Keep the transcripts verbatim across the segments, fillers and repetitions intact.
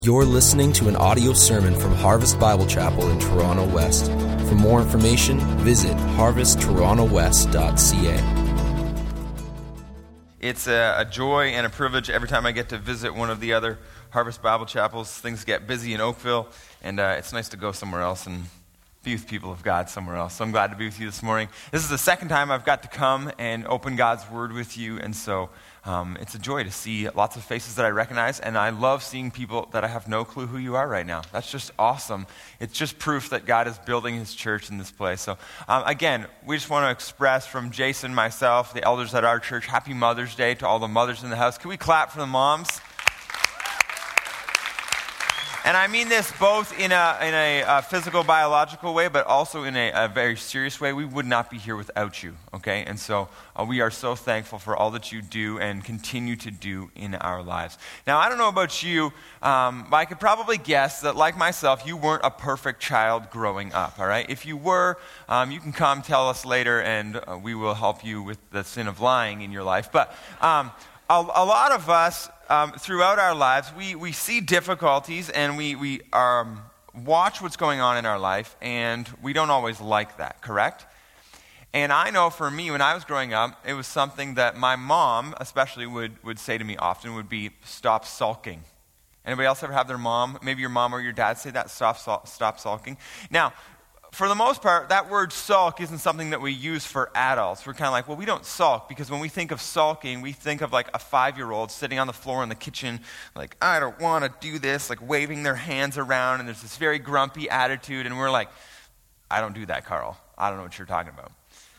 You're listening to an audio sermon from Harvest Bible Chapel in Toronto West. For more information, visit harvest toronto west dot c a. It's a, a joy and a privilege every time I get to visit one of the other Harvest Bible Chapels. Things get busy in Oakville, and uh, it's nice to go somewhere else and be with people of God somewhere else. So I'm glad to be with you this morning. This is the second time I've got to come and open God's Word with you, and so um, it's a joy to see lots of faces that I recognize, and I love seeing people that I have no clue who you are right now. That's just awesome. It's just proof that God is building His church in this place. So um, again, we just want to express from Jason, myself, the elders at our church, Happy Mother's Day to all the mothers in the house. Can we clap for the moms? And I mean this both in a in a, a physical, biological way, but also in a, a very serious way. We would not be here without you, okay? And so uh, we are so thankful for all that you do and continue to do in our lives. Now, I don't know about you, um, but I could probably guess that, like myself, you weren't a perfect child growing up, all right? If you were, um, you can come tell us later, and uh, we will help you with the sin of lying in your life. But um, a, a lot of us, Um, throughout our lives, we, we see difficulties and we, we um, watch what's going on in our life, and we don't always like that, correct? And I know for me, when I was growing up, it was something that my mom especially would, would say to me often, would be, stop sulking. Anybody else ever have their mom, maybe your mom or your dad say that, stop, sul- stop sulking? Now, for the most part, that word sulk isn't something that we use for adults. We're kind of like, well, we don't sulk, because when we think of sulking, we think of like a five-year-old sitting on the floor in the kitchen, like, I don't want to do this, like waving their hands around, and there's this very grumpy attitude, and we're like, I don't do that, Carl. I don't know what you're talking about.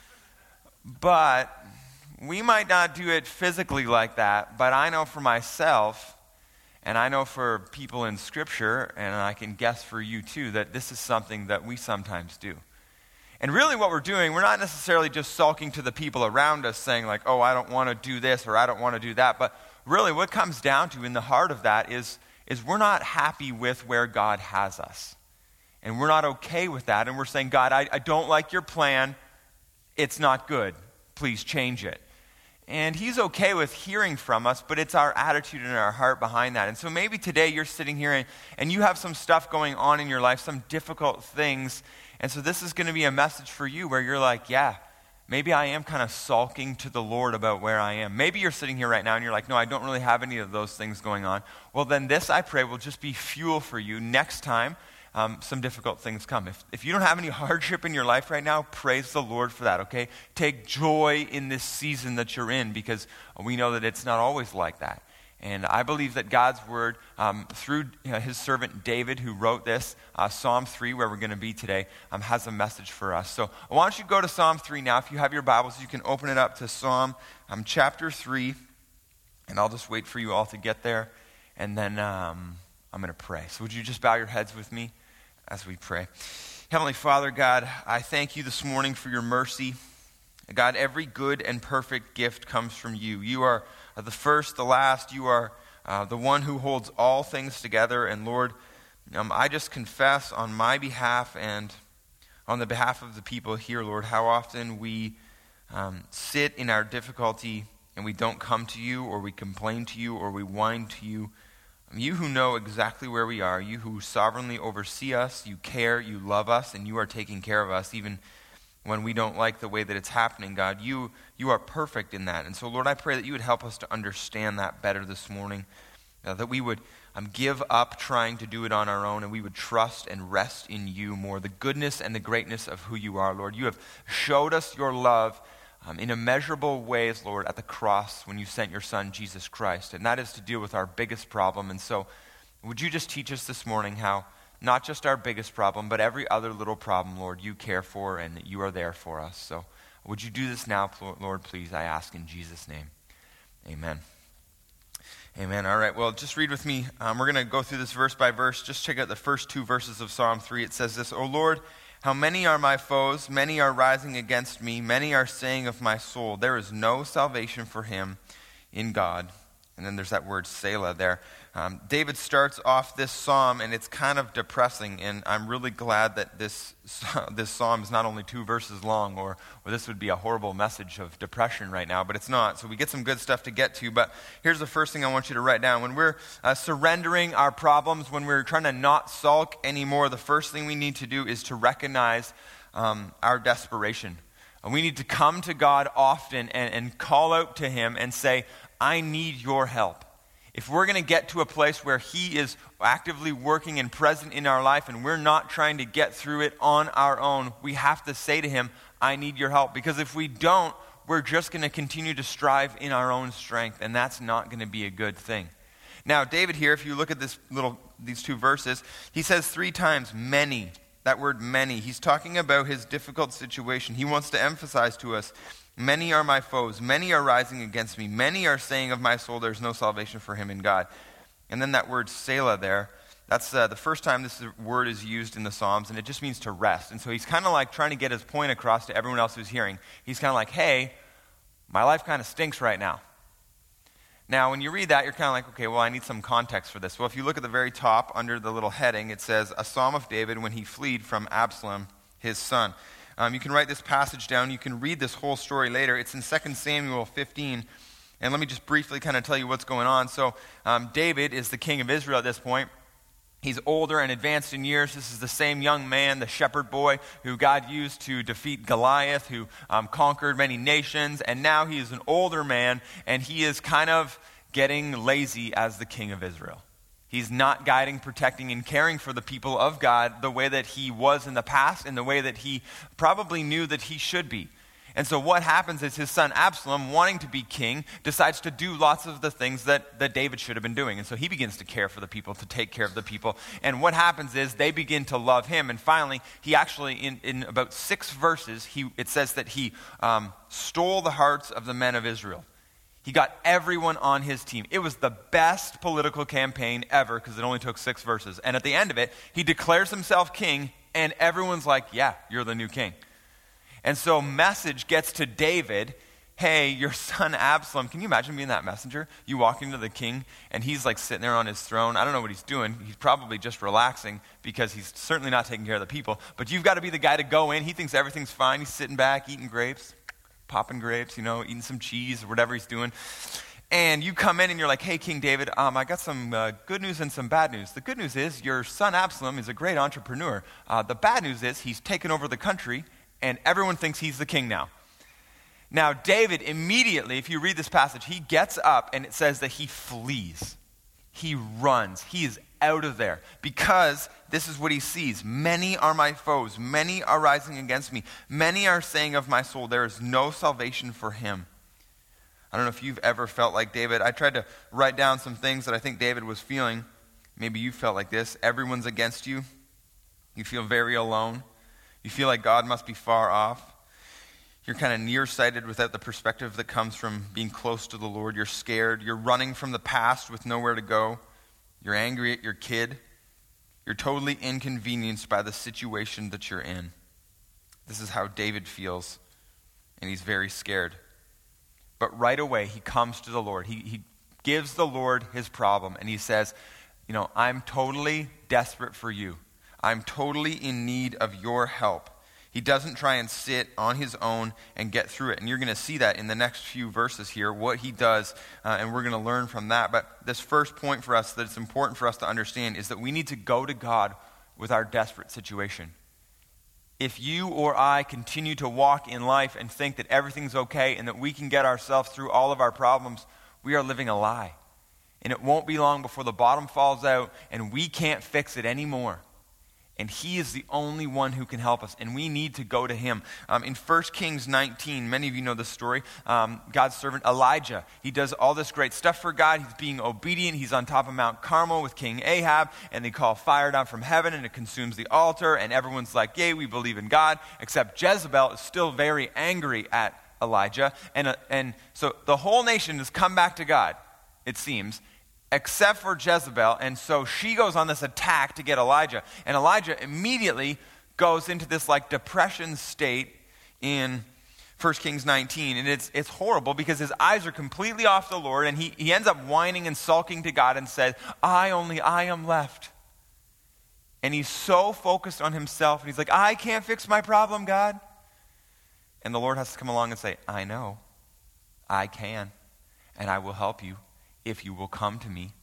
But we might not do it physically like that, but I know for myself, and I know for people in Scripture, and I can guess for you too, that this is something that we sometimes do. And really what we're doing, we're not necessarily just sulking to the people around us saying like, oh, I don't want to do this or I don't want to do that. But really what comes down to in the heart of that is, is we're not happy with where God has us. And we're not okay with that. And we're saying, God, I, I don't like your plan. It's not good. Please change it. And He's okay with hearing from us, but it's our attitude and our heart behind that. And so maybe today you're sitting here and, and you have some stuff going on in your life, some difficult things. And so this is going to be a message for you where you're like, yeah, maybe I am kind of sulking to the Lord about where I am. Maybe you're sitting here right now and you're like, no, I don't really have any of those things going on. Well, then this, I pray, will just be fuel for you next time Um, some difficult things come. If, if you don't have any hardship in your life right now, praise the Lord for that, okay? Take joy in this season that you're in, because we know that it's not always like that. And I believe that God's Word, um, through you know, His servant David, who wrote this, uh, Psalm three, where we're going to be today, um, has a message for us. So why don't you go to Psalm three now. If you have your Bibles, you can open it up to Psalm um, chapter three, and I'll just wait for you all to get there, and then um, I'm going to pray. So would you just bow your heads with me as we pray? Heavenly Father, God, I thank you this morning for your mercy. God, every good and perfect gift comes from you. You are the first, the last. You are uh, the one who holds all things together. And Lord, um, I just confess on my behalf and on the behalf of the people here, Lord, how often we um, sit in our difficulty and we don't come to you, or we complain to you, or we whine to you. You who know exactly where we are, you who sovereignly oversee us, you care, you love us, and you are taking care of us even when we don't like the way that it's happening, God. You you are perfect in that. And so, Lord, I pray that you would help us to understand that better this morning, uh, that we would um, give up trying to do it on our own, and we would trust and rest in you more, the goodness and the greatness of who you are, Lord. You have showed us your love Um, in immeasurable ways, Lord, at the cross when you sent your Son, Jesus Christ. And that is to deal with our biggest problem. And so would you just teach us this morning how not just our biggest problem, but every other little problem, Lord, you care for and that you are there for us. So would you do this now, Lord, please, I ask in Jesus' name. Amen. Amen. All right, well, just read with me. Um, we're going to go through this verse by verse. Just check out the first two verses of Psalm three. It says this, O Lord, how many are my foes? Many are rising against me. Many are saying of my soul, there is no salvation for him in God. And then there's that word Selah there. Um, David starts off this psalm, and it's kind of depressing, and I'm really glad that this this psalm is not only two verses long, or, or this would be a horrible message of depression right now, but it's not. So we get some good stuff to get to, but here's the first thing I want you to write down. When we're uh, surrendering our problems, when we're trying to not sulk anymore, the first thing we need to do is to recognize um, our desperation. And we need to come to God often and, and call out to him and say, I need your help. If we're going to get to a place where he is actively working and present in our life and we're not trying to get through it on our own, we have to say to him, I need your help. Because if we don't, we're just going to continue to strive in our own strength, and that's not going to be a good thing. Now, David here, if you look at this little these two verses, he says three times, many. That word many. He's talking about his difficult situation. He wants to emphasize to us, many are my foes, many are rising against me, many are saying of my soul there's no salvation for him in God. And then that word Selah there, that's uh, the first time this word is used in the Psalms, and it just means to rest. And so he's kind of like trying to get his point across to everyone else who's hearing. He's kind of like, hey, my life kind of stinks right now. Now, when you read that, you're kind of like, okay, well, I need some context for this. Well, if you look at the very top under the little heading, it says, a psalm of David when he fled from Absalom, his son. Um, you can write this passage down. You can read this whole story later. It's in Second Samuel fifteen. And let me just briefly kind of tell you what's going on. So um, David is the king of Israel at this point. He's older and advanced in years. This is the same young man, the shepherd boy, who God used to defeat Goliath, who um, conquered many nations. And now he is an older man, and he is kind of getting lazy as the king of Israel. He's not guiding, protecting, and caring for the people of God the way that he was in the past, and the way that he probably knew that he should be. And so what happens is his son Absalom, wanting to be king, decides to do lots of the things that, that David should have been doing. And so he begins to care for the people, to take care of the people. And what happens is they begin to love him. And finally, he actually, in, in about six verses, he, it says that he um, stole the hearts of the men of Israel. He got everyone on his team. It was the best political campaign ever because it only took six verses. And at the end of it, he declares himself king, and everyone's like, yeah, you're the new king. And so message gets to David, hey, your son Absalom, can you imagine being that messenger? You walk into the king, and he's like sitting there on his throne. I don't know what he's doing. He's probably just relaxing because he's certainly not taking care of the people. But you've got to be the guy to go in. He thinks everything's fine. He's sitting back, eating grapes, popping grapes, you know, eating some cheese or whatever he's doing. And you come in and you're like, hey, King David, um, I got some uh, good news and some bad news. The good news is your son Absalom is a great entrepreneur. Uh, the bad news is he's taken over the country, and everyone thinks he's the king now. Now, David immediately, if you read this passage, he gets up and it says that he flees. He runs. He is out of there because this is what he sees. Many are my foes. Many are rising against me. Many are saying of my soul, there is no salvation for him. I don't know if you've ever felt like David. I tried to write down some things that I think David was feeling. Maybe you felt like this. Everyone's against you. You feel very alone. You feel like God must be far off. You're kind of nearsighted without the perspective that comes from being close to the Lord. You're scared. You're running from the past with nowhere to go. You're angry at your kid. You're totally inconvenienced by the situation that you're in. This is how David feels, and he's very scared. But right away, he comes to the Lord. He, he gives the Lord his problem, and he says, you know, I'm totally desperate for you. I'm totally in need of your help. He doesn't try and sit on his own and get through it. And you're going to see that in the next few verses here, what he does, uh, and we're going to learn from that. But this first point for us that it's important for us to understand is that we need to go to God with our desperate situation. If you or I continue to walk in life and think that everything's okay and that we can get ourselves through all of our problems, we are living a lie. And it won't be long before the bottom falls out and we can't fix it anymore. And he is the only one who can help us, and we need to go to him. Um, in First Kings nineteen, many of you know this story, um, God's servant Elijah, he does all this great stuff for God. He's being obedient. He's on top of Mount Carmel with King Ahab, and they call fire down from heaven, and it consumes the altar, and everyone's like, yay, we believe in God, except Jezebel is still very angry at Elijah. And, uh, and so the whole nation has come back to God, it seems, except for Jezebel, and so she goes on this attack to get Elijah. And Elijah immediately goes into this like depression state in First Kings nineteen, and it's it's horrible because his eyes are completely off the Lord, and he, he ends up whining and sulking to God and says, I only, I am left. And he's so focused on himself, and he's like, I can't fix my problem, God. And the Lord has to come along and say, I know, I can, and I will help you if you will come to me.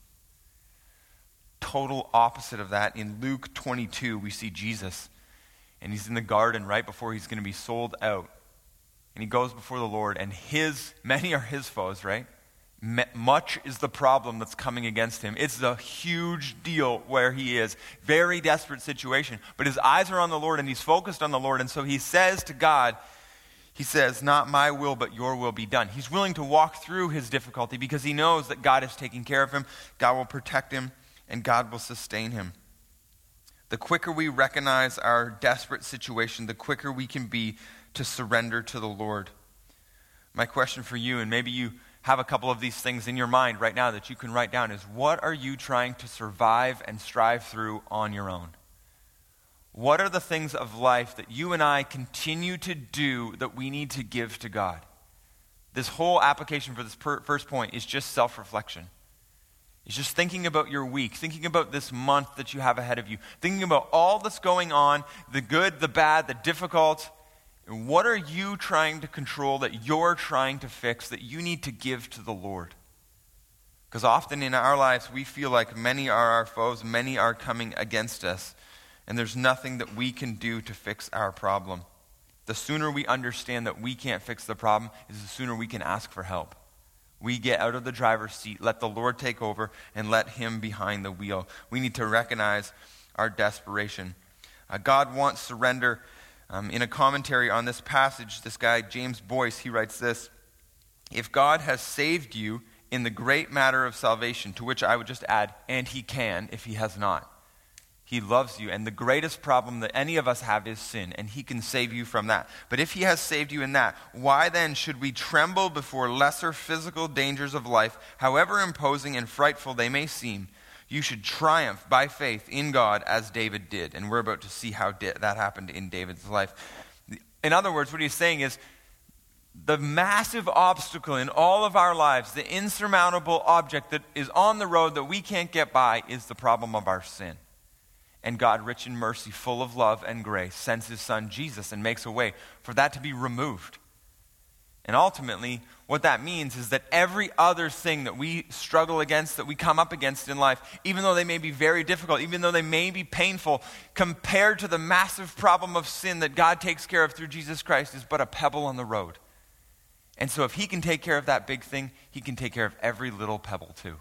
Total opposite of that. In Luke twenty-two, we see Jesus, and he's in the garden right before he's going to be sold out. And he goes before the Lord, and his, many are his foes, right? M- much is the problem that's coming against him. It's a huge deal where he is. Very desperate situation. But his eyes are on the Lord, and he's focused on the Lord. And so he says to God, he says, not my will, but your will be done. He's willing to walk through his difficulty because he knows that God is taking care of him, God will protect him, and God will sustain him. The quicker we recognize our desperate situation, the quicker we can be to surrender to the Lord. My question for you, and maybe you have a couple of these things in your mind right now that you can write down, is what are you trying to survive and strive through on your own? What are the things of life that you and I continue to do that we need to give to God? This whole application for this per- first point is just self-reflection. It's just thinking about your week, thinking about this month that you have ahead of you, thinking about all that's going on, the good, the bad, the difficult. And what are you trying to control that you're trying to fix that you need to give to the Lord? Because often in our lives we feel like many are our foes, many are coming against us, and there's nothing that we can do to fix our problem. The sooner we understand that we can't fix the problem is the sooner we can ask for help. We get out of the driver's seat, let the Lord take over, and let him behind the wheel. We need to recognize our desperation. Uh, God wants surrender. Um, in a commentary on this passage, this guy, James Boyce, he writes this: if God has saved you in the great matter of salvation, to which I would just add, and he can if he has not. He loves you, and the greatest problem that any of us have is sin, and he can save you from that. But if he has saved you in that, why then should we tremble before lesser physical dangers of life, however imposing and frightful they may seem? You should triumph by faith in God as David did. And we're about to see how di- that happened in David's life. In other words, what he's saying is the massive obstacle in all of our lives, the insurmountable object that is on the road that we can't get by, is the problem of our sin. And God, rich in mercy, full of love and grace, sends his son Jesus and makes a way for that to be removed. And ultimately, what that means is that every other thing that we struggle against, that we come up against in life, even though they may be very difficult, even though they may be painful, compared to the massive problem of sin that God takes care of through Jesus Christ, is but a pebble on the road. And so if he can take care of that big thing, he can take care of every little pebble too.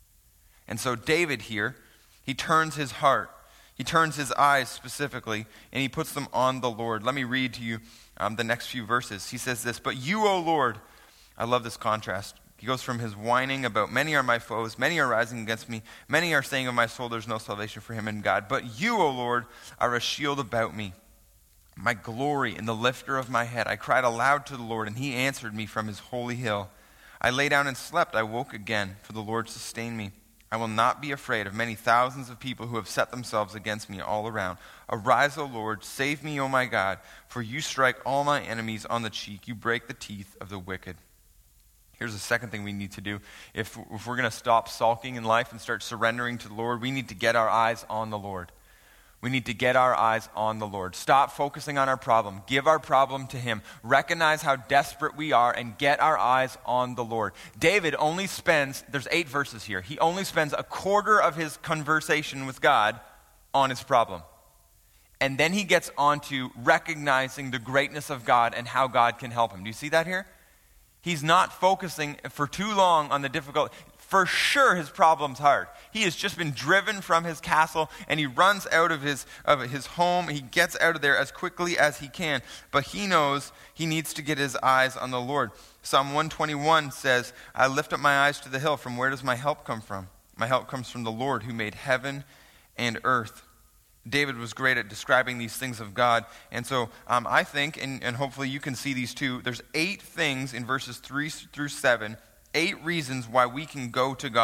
And so David here, he turns his heart, he turns his eyes specifically, and he puts them on the Lord. Let me read to you um, the next few verses. He says this: but you, O Lord, I love this contrast. He goes from his whining about many are my foes, many are rising against me, many are saying of my soul there's no salvation for him in God. But you, O Lord, are a shield about me, my glory and the lifter of my head. I cried aloud to the Lord, and he answered me from his holy hill. I lay down and slept, I woke again, for the Lord sustained me. I will not be afraid of many thousands of people who have set themselves against me all around. Arise, O Lord, save me, O my God, for you strike all my enemies on the cheek. You break the teeth of the wicked. Here's the second thing we need to do. If, if we're going to stop sulking in life and start surrendering to the Lord, we need to get our eyes on the Lord. We need to get our eyes on the Lord. Stop focusing on our problem. Give our problem to him. Recognize how desperate we are and get our eyes on the Lord. David only spends, there's eight verses here, he only spends a quarter of his conversation with God on his problem. And then he gets on to recognizing the greatness of God and how God can help him. Do you see that here? He's not focusing for too long on the difficult. For sure his problem's hard. He has just been driven from his castle, and he runs out of his, of his home. He gets out of there as quickly as he can. But he knows he needs to get his eyes on the Lord. Psalm one twenty-one says, I lift up my eyes to the hill. From where does my help come from? My help comes from the Lord who made heaven and earth. David was great at describing these things of God. And so um, I think, and, and hopefully you can see these too, there's eight things in verses three through seven, eight reasons why we can go to God.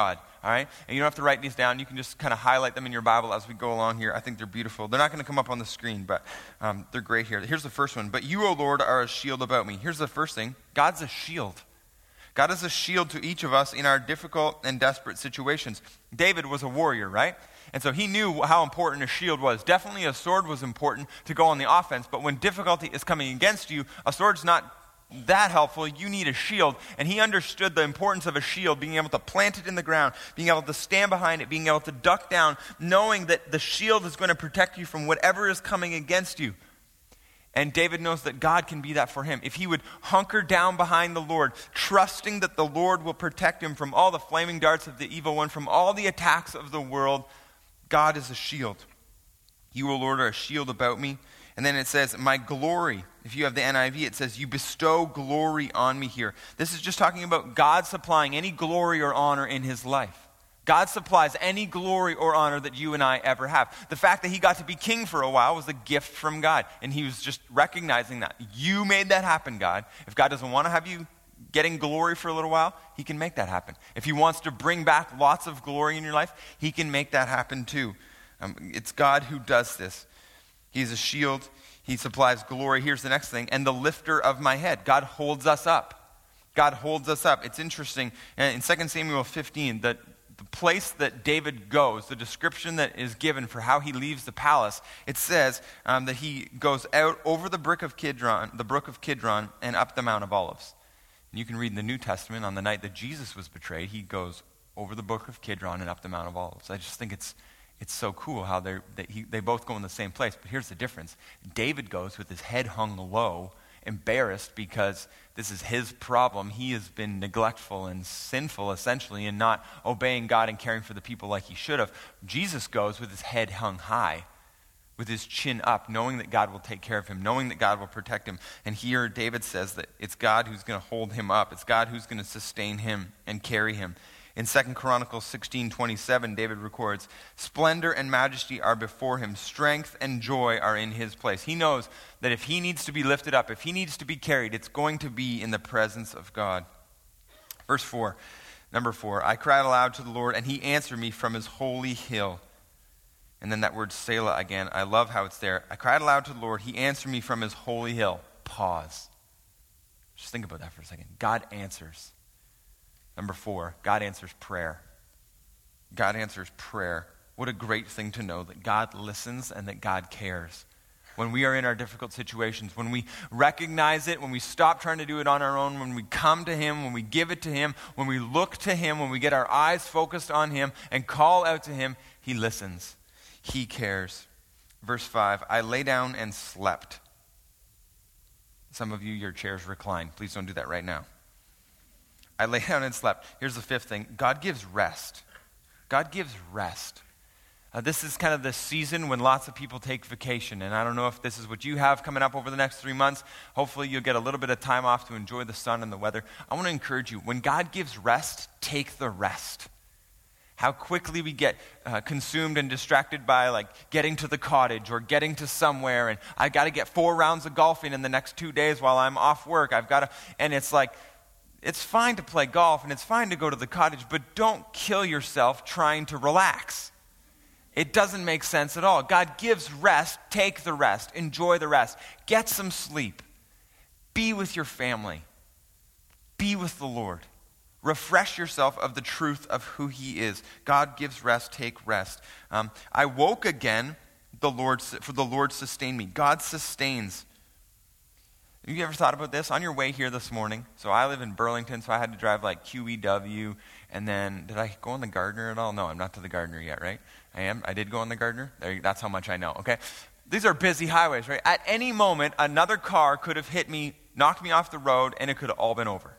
all right? And you don't have to write these down. You can just kind of highlight them in your Bible as we go along here. I think they're beautiful. They're not going to come up on the screen, but um, they're great here. Here's the first one. But you, O Lord, are a shield about me. Here's the first thing. God's a shield. God is a shield to each of us in our difficult and desperate situations. David was a warrior, right? And so he knew how important a shield was. Definitely a sword was important to go on the offense, but when difficulty is coming against you, a sword's not that helpful. You need a shield. And he understood the importance of a shield, being able to plant it in the ground, being able to stand behind it, being able to duck down, knowing that the shield is going to protect you from whatever is coming against you. And David knows that God can be that for him. If he would hunker down behind the Lord, trusting that the Lord will protect him from all the flaming darts of the evil one, from all the attacks of the world, God is a shield. You, O Lord, are a shield about me. And then it says, my glory. If you have the N I V, it says, you bestow glory on me here. This is just talking about God supplying any glory or honor in his life. God supplies any glory or honor that you and I ever have. The fact that he got to be king for a while was a gift from God. And he was just recognizing that. You made that happen, God. If God doesn't want to have you getting glory for a little while, he can make that happen. If he wants to bring back lots of glory in your life, he can make that happen too. Um, it's God who does this. He's a shield. He supplies glory. Here's the next thing. And the lifter of my head. God holds us up. God holds us up. It's interesting. In Second Samuel fifteen, that the place that David goes, the description that is given for how he leaves the palace, it says um, that he goes out over the brook of Kidron, the brook of Kidron, and up the Mount of Olives. And you can read in the New Testament, on the night that Jesus was betrayed, he goes over the brook of Kidron and up the Mount of Olives. I just think it's it's so cool how they he, they both go in the same place. But here's the difference. David goes with his head hung low, embarrassed because this is his problem. He has been neglectful and sinful, essentially, and not obeying God and caring for the people like he should have. Jesus goes with his head hung high, with his chin up, knowing that God will take care of him, knowing that God will protect him. And here David says that it's God who's going to hold him up. It's God who's going to sustain him and carry him. In Second Chronicles sixteen twenty-seven, David records, splendor and majesty are before him. Strength and joy are in his place. He knows that if he needs to be lifted up, if he needs to be carried, it's going to be in the presence of God. Verse four, number four, I cried aloud to the Lord, and he answered me from his holy hill. And then that word Selah again, I love how it's there. I cried aloud to the Lord, he answered me from his holy hill. Pause. Just think about that for a second. God answers. Number four, God answers prayer. God answers prayer. What a great thing to know that God listens and that God cares. When we are in our difficult situations, when we recognize it, when we stop trying to do it on our own, when we come to him, when we give it to him, when we look to him, when we get our eyes focused on him and call out to him, he listens. He cares. Verse five, I lay down and slept. Some of you, your chairs recline. Please don't do that right now. I lay down and slept. Here's the fifth thing. God gives rest. God gives rest. Uh, this is kind of the season when lots of people take vacation. And I don't know if this is what you have coming up over the next three months. Hopefully you'll get a little bit of time off to enjoy the sun and the weather. I want to encourage you, when God gives rest, take the rest. How quickly we get uh, consumed and distracted by like getting to the cottage or getting to somewhere. And I got to get four rounds of golfing in the next two days while I'm off work. I've got to, and it's like, it's fine to play golf and it's fine to go to the cottage, but don't kill yourself trying to relax. It doesn't make sense at all. God gives rest. Take the rest. Enjoy the rest. Get some sleep. Be with your family. Be with the Lord. Refresh yourself of the truth of who he is. God gives rest. Take rest. Um, I woke again, the Lord, for the Lord sustained me. God sustains. Have you ever thought about this? On your way here this morning, so I live in Burlington, so I had to drive like Q E W, and then, did I go on the Gardner at all? No, I'm not to the Gardner yet, right? I am? I did go on the Gardner? There, that's how much I know, okay? These are busy highways, right? At any moment, another car could have hit me, knocked me off the road, and it could have all been over.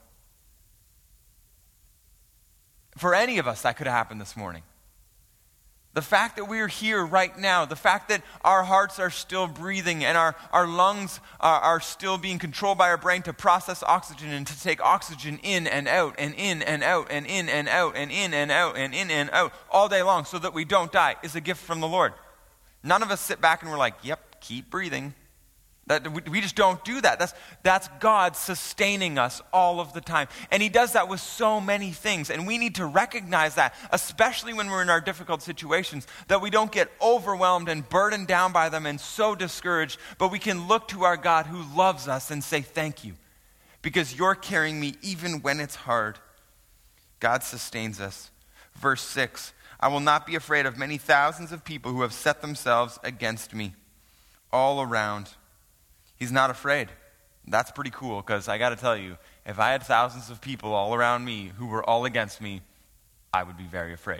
For any of us, that could have happened this morning. The fact that we're here right now, the fact that our hearts are still breathing and our, our lungs are, are still being controlled by our brain to process oxygen and to take oxygen in and out and in and out and in and out and in and out and in and out all day long so that we don't die is a gift from the Lord. None of us sit back and we're like, yep, keep breathing. That we, we just don't do that. That's, that's God sustaining us all of the time. And he does that with so many things. And we need to recognize that, especially when we're in our difficult situations, that we don't get overwhelmed and burdened down by them and so discouraged, but we can look to our God who loves us and say, thank you, because you're carrying me even when it's hard. God sustains us. Verse six, I will not be afraid of many thousands of people who have set themselves against me all around. He's not afraid. That's pretty cool, because I got to tell you, if I had thousands of people all around me who were all against me, I would be very afraid.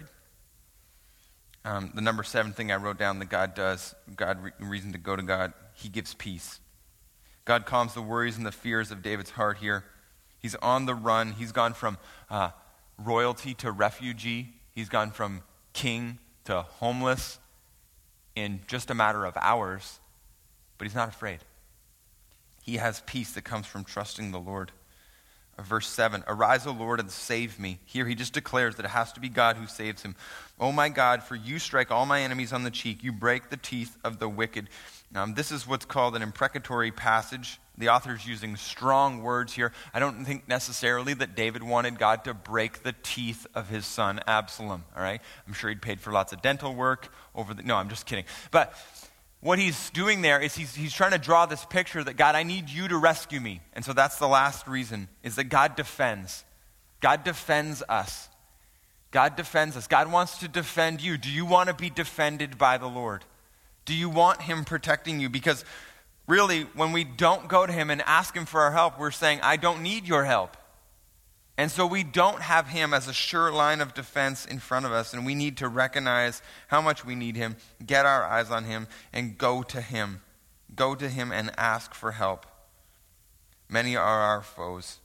Um, the number seven thing I wrote down that God does, God re- reason to go to God, he gives peace. God calms the worries and the fears of David's heart here. He's on the run. He's gone from uh, royalty to refugee. He's gone from king to homeless in just a matter of hours, but he's not afraid. He has peace that comes from trusting the Lord. Uh, verse seven, arise, O Lord, and save me. Here he just declares that it has to be God who saves him. Oh my God, for you strike all my enemies on the cheek. You break the teeth of the wicked. Um, this is what's called an imprecatory passage. The author's using strong words here. I don't think necessarily that David wanted God to break the teeth of his son Absalom, all right? I'm sure he'd paid for lots of dental work over the... No, I'm just kidding. But what he's doing there is he's, he's trying to draw this picture that, God, I need you to rescue me. And so that's the last reason, is that God defends. God defends us. God defends us. God wants to defend you. Do you want to be defended by the Lord? Do you want him protecting you? Because really, when we don't go to him and ask him for our help, we're saying, I don't need your help. And so we don't have him as a sure line of defense in front of us, and we need to recognize how much we need him, get our eyes on him, and go to him. Go to him and ask for help. Many are our foes.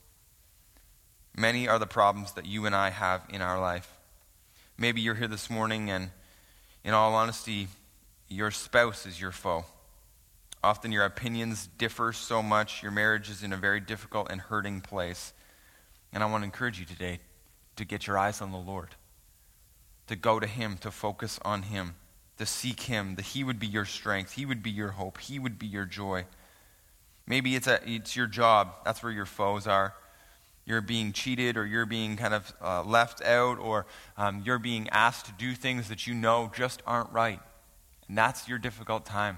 Many are the problems that you and I have in our life. Maybe you're here this morning and, in all honesty, your spouse is your foe. Often your opinions differ so much, your marriage is in a very difficult and hurting place. And I want to encourage you today to get your eyes on the Lord, to go to him, to focus on him, to seek him, that he would be your strength, he would be your hope, he would be your joy. Maybe it's a, it's your job, that's where your foes are. You're being cheated, or you're being kind of uh, left out, or um, you're being asked to do things that you know just aren't right. And that's your difficult time.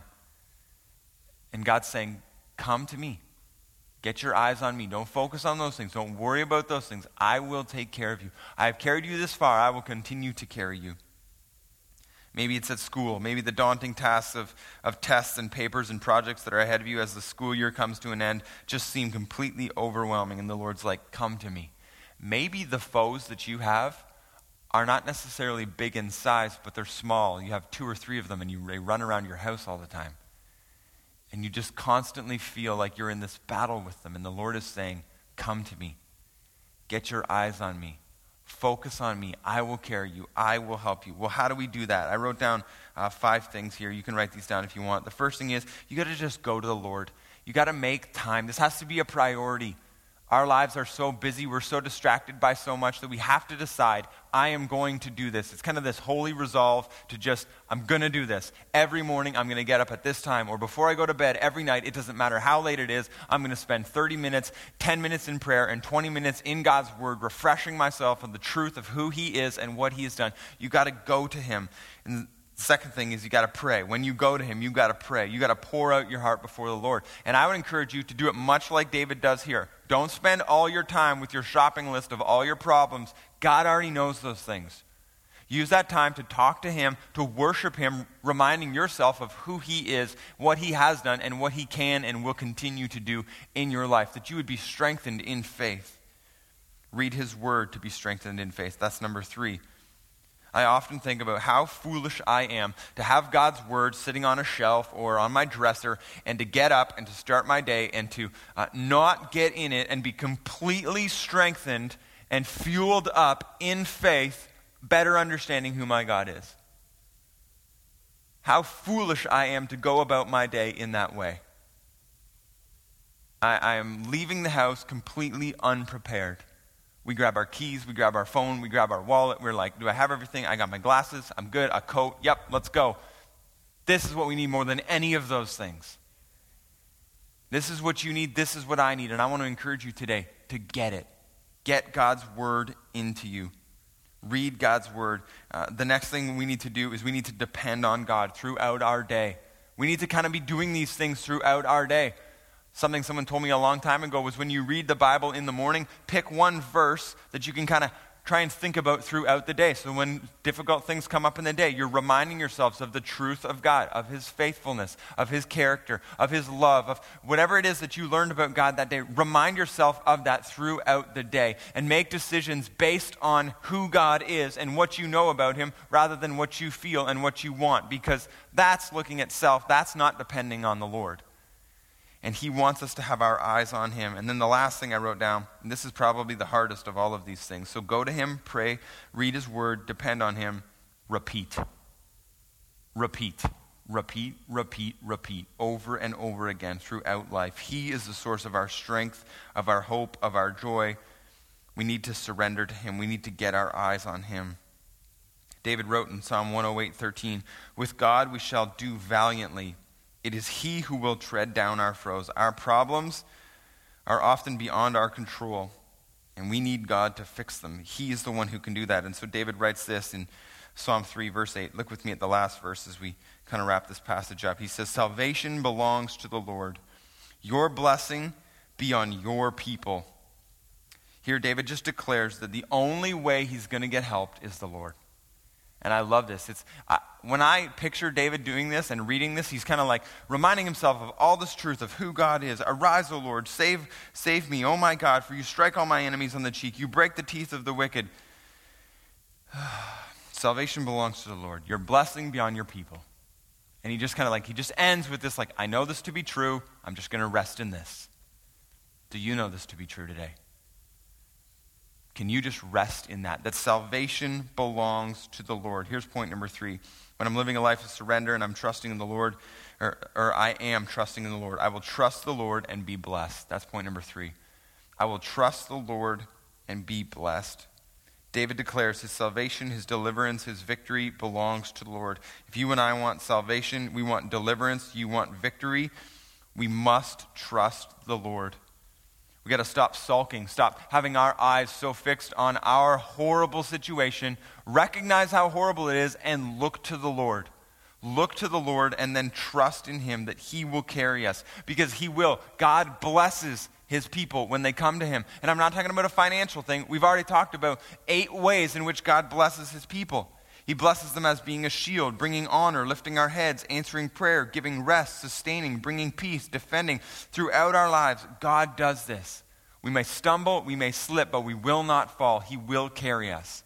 And God's saying, come to me. Get your eyes on me. Don't focus on those things. Don't worry about those things. I will take care of you. I have carried you this far. I will continue to carry you. Maybe it's at school. Maybe the daunting tasks of, of tests and papers and projects that are ahead of you as the school year comes to an end just seem completely overwhelming. And the Lord's like, come to me. Maybe the foes that you have are not necessarily big in size, but they're small. You have two or three of them, and you, they run around your house all the time. And you just constantly feel like you're in this battle with them. And the Lord is saying, come to me. Get your eyes on me. Focus on me. I will carry you. I will help you. Well, how do we do that? I wrote down uh, five things here. You can write these down if you want. The first thing is, you got to just go to the Lord. You got to make time. This has to be a priority. Our lives are so busy, we're so distracted by so much that we have to decide, I am going to do this. It's kind of this holy resolve to just, I'm going to do this. Every morning I'm going to get up at this time, or before I go to bed every night, it doesn't matter how late it is, I'm going to spend thirty minutes, ten minutes in prayer, and twenty minutes in God's word, refreshing myself on the truth of who he is and what he has done. You got to go to him. And second thing is, you got to pray. When you go to him, you got to pray. You got to pour out your heart before the Lord. And I would encourage you to do it much like David does here. Don't spend all your time with your shopping list of all your problems. God already knows those things. Use that time to talk to him, to worship him, reminding yourself of who he is, what he has done, and what he can and will continue to do in your life, that you would be strengthened in faith. Read his word to be strengthened in faith. That's number three. I often think about how foolish I am to have God's word sitting on a shelf or on my dresser, and to get up and to start my day and to uh, not get in it and be completely strengthened and fueled up in faith, better understanding who my God is. How foolish I am to go about my day in that way. I, I am leaving the house completely unprepared. We grab our keys, we grab our phone, we grab our wallet. We're like, do I have everything? I got my glasses, I'm good, a coat, yep, let's go. This is what we need more than any of those things. This is what you need. This is what I need. And I want to encourage you today to get it. Get God's word into you. Read God's word. Uh, the next thing we need to do is we need to depend on God throughout our day. We need to kind of be doing these things throughout our day. Something someone told me a long time ago was when you read the Bible in the morning, pick one verse that you can kind of try and think about throughout the day. So when difficult things come up in the day, you're reminding yourselves of the truth of God, of his faithfulness, of his character, of his love, of whatever it is that you learned about God that day. Remind yourself of that throughout the day and make decisions based on who God is and what you know about him rather than what you feel and what you want, because that's looking at self. That's not depending on the Lord. And he wants us to have our eyes on him. And then the last thing I wrote down, and this is probably the hardest of all of these things. So go to him, pray, read his word, depend on him, repeat. Repeat. Repeat, repeat, repeat, over and over again throughout life. He is the source of our strength, of our hope, of our joy. We need to surrender to him. We need to get our eyes on him. David wrote in Psalm one oh eight thirteen, "With God we shall do valiantly. It is he who will tread down our foes." Our problems are often beyond our control, and we need God to fix them. He is the one who can do that. And so David writes this in Psalm three, verse eight. Look with me at the last verse as we kind of wrap this passage up. He says, "Salvation belongs to the Lord. Your blessing be on your people." Here David just declares that the only way he's going to get helped is the Lord. And I love this. It's I, when I picture David doing this and reading this, he's kind of like reminding himself of all this truth of who God is. "Arise, O Lord, save, save me, O my God, for you strike all my enemies on the cheek. You break the teeth of the wicked." Salvation belongs to the Lord. Your blessing be on your people. And he just kind of like, he just ends with this like, I know this to be true. I'm just going to rest in this. Do you know this to be true today? Can you just rest in that? That salvation belongs to the Lord. Here's point number three. When I'm living a life of surrender and I'm trusting in the Lord, or, or I am trusting in the Lord, I will trust the Lord and be blessed. That's point number three. I will trust the Lord and be blessed. David declares his salvation, his deliverance, his victory belongs to the Lord. If you and I want salvation, we want deliverance, you want victory, we must trust the Lord. We got to stop sulking, stop having our eyes so fixed on our horrible situation, recognize how horrible it is, and look to the Lord. Look to the Lord and then trust in him that he will carry us, because he will. God blesses his people when they come to him. And I'm not talking about a financial thing. We've already talked about eight ways in which God blesses his people. He blesses them as being a shield, bringing honor, lifting our heads, answering prayer, giving rest, sustaining, bringing peace, defending. Throughout our lives, God does this. We may stumble, we may slip, but we will not fall. He will carry us.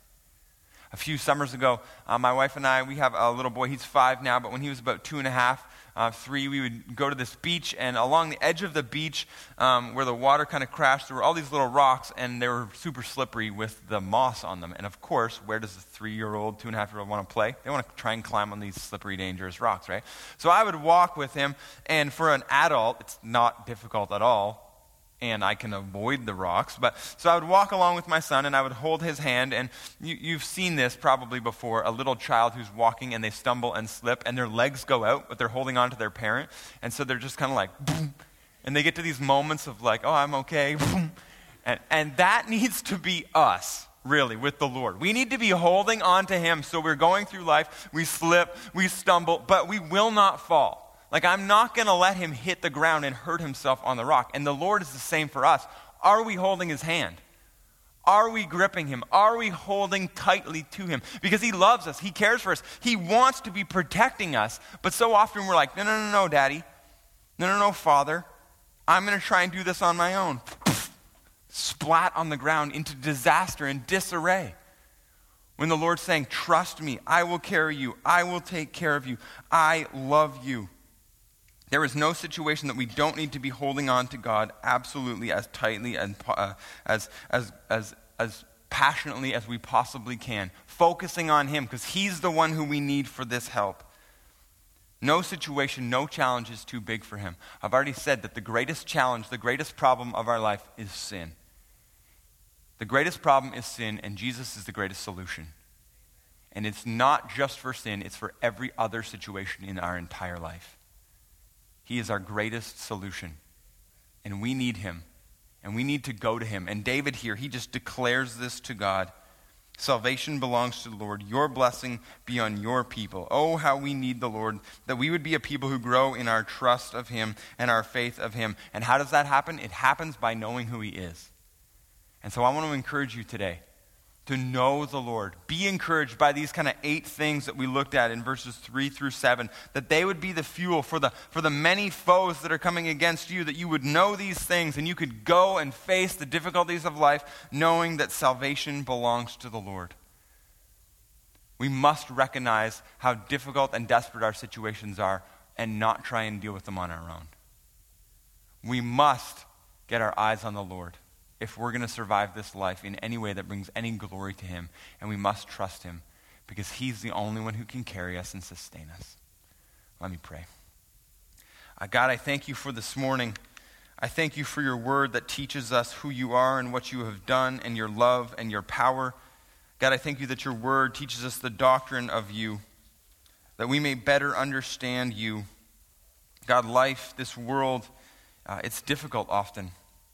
A few summers ago, uh, my wife and I, we have a little boy. He's five now, but when he was about two and a half, uh, three, we would go to this beach, and along the edge of the beach, um, where the water kind of crashed, there were all these little rocks, and they were super slippery with the moss on them. And of course, where does a three-year-old, two-and-a-half-year-old want to play? They want to try and climb on these slippery, dangerous rocks, right? So I would walk with him, and for an adult, it's not difficult at all, and I can avoid the rocks. But so I would walk along with my son, and I would hold his hand, and you, you've seen this probably before, a little child who's walking, and they stumble and slip, and their legs go out, but they're holding on to their parent, and so they're just kind of like, boom, and they get to these moments of like, oh, I'm okay, boom, and, and that needs to be us, really, with the Lord. We need to be holding on to him, so we're going through life, we slip, we stumble, but we will not fall. Like, I'm not going to let him hit the ground and hurt himself on the rock. And the Lord is the same for us. Are we holding his hand? Are we gripping him? Are we holding tightly to him? Because he loves us. He cares for us. He wants to be protecting us. But so often we're like, no, no, no, no, Daddy. No, no, no, Father. I'm going to try and do this on my own. Splat on the ground into disaster and disarray. When the Lord's saying, trust me. I will carry you. I will take care of you. I love you. There is no situation that we don't need to be holding on to God absolutely as tightly and uh, as, as, as, as passionately as we possibly can, focusing on him because he's the one who we need for this help. No situation, no challenge is too big for him. I've already said that the greatest challenge, the greatest problem of our life is sin. The greatest problem is sin, and Jesus is the greatest solution. And it's not just for sin, it's for every other situation in our entire life. He is our greatest solution. and we need him, and we need to go to him. And David here, he just declares this to God. Salvation belongs to the Lord. Your blessing be on your people. Oh, how we need the Lord, that we would be a people who grow in our trust of him and our faith of him. And how does that happen? It happens by knowing who he is. And so I want to encourage you today to know the Lord. Be encouraged by these kind of eight things that we looked at in verses three through seven, that they would be the fuel for the, for the many foes that are coming against you, that you would know these things and you could go and face the difficulties of life knowing that salvation belongs to the Lord. We must recognize how difficult and desperate our situations are and not try and deal with them on our own. We must get our eyes on the Lord if we're going to survive this life in any way that brings any glory to him. And we must trust him because he's the only one who can carry us and sustain us. Let me pray. Uh, God, I thank you for this morning. I thank you for your word that teaches us who you are and what you have done and your love and your power. God, I thank you that your word teaches us the doctrine of you, that we may better understand you. God, life, this world, uh, it's difficult often.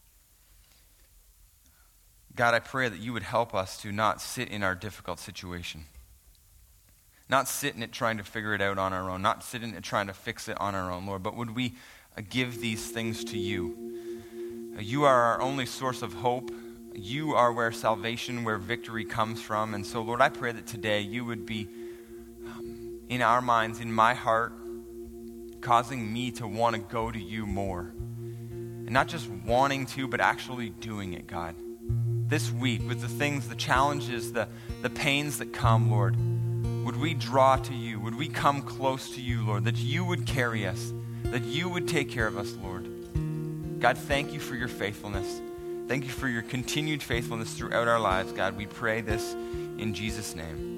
God, I pray that you would help us to not sit in our difficult situation. Not sit in it trying to figure it out on our own. Not sit in it trying to fix it on our own, Lord. But would we uh, give these things to you? Uh, you are our only source of hope. You are where salvation, where victory comes from. And so, Lord, I pray that today you would be um, in our minds, in my heart, causing me to want to go to you more. And not just wanting to, but actually doing it, God. This week, with the things, the challenges, the, the pains that come, Lord, would we draw to you? Would we come close to you, Lord, that you would carry us, that you would take care of us, Lord. God, thank you for your faithfulness. Thank you for your continued faithfulness throughout our lives, God. We pray this in Jesus' name.